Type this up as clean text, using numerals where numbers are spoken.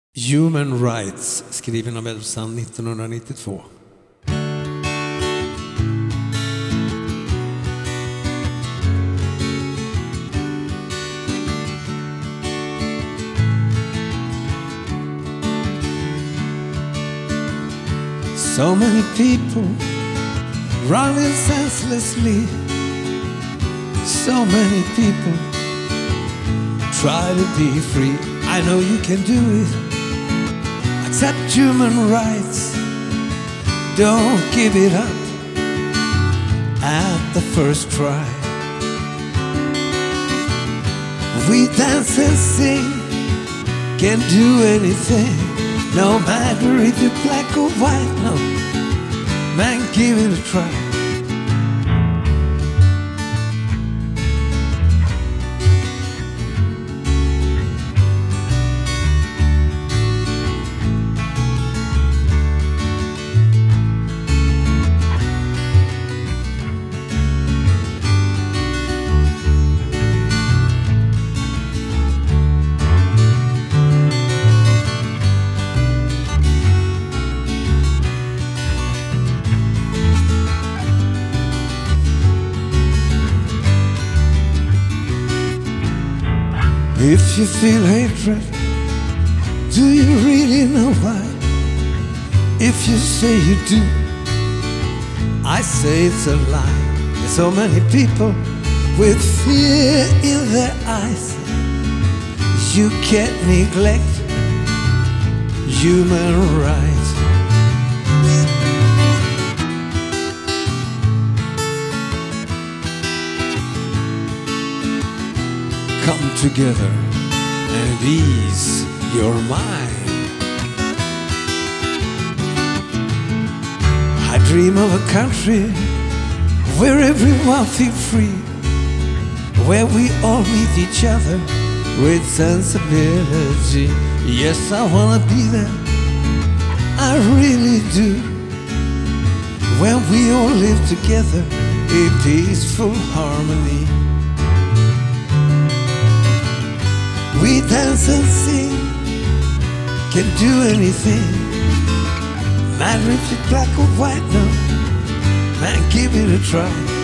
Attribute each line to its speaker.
Speaker 1: Human Rights, skriven av Elfsand 1992. So many people running senselessly. So many people try to be free. I know you can do it. Accept human rights. Don't give it up at the first try. We dance and sing, can do anything. No matter if you're black or white, no, man, give it a try. If you feel hatred, do you really know why? If you say you do, I say it's a lie. There's so many people with fear in their eyes. You can't neglect human rights. Come together and ease your mind. I dream of a country where everyone feels free, where we all meet each other with sensibility. Yes, I wanna be there, I really do. When we all live together in peaceful harmony. We dance and sing, can do anything. Matter if you're black or white, no, man, give it a try.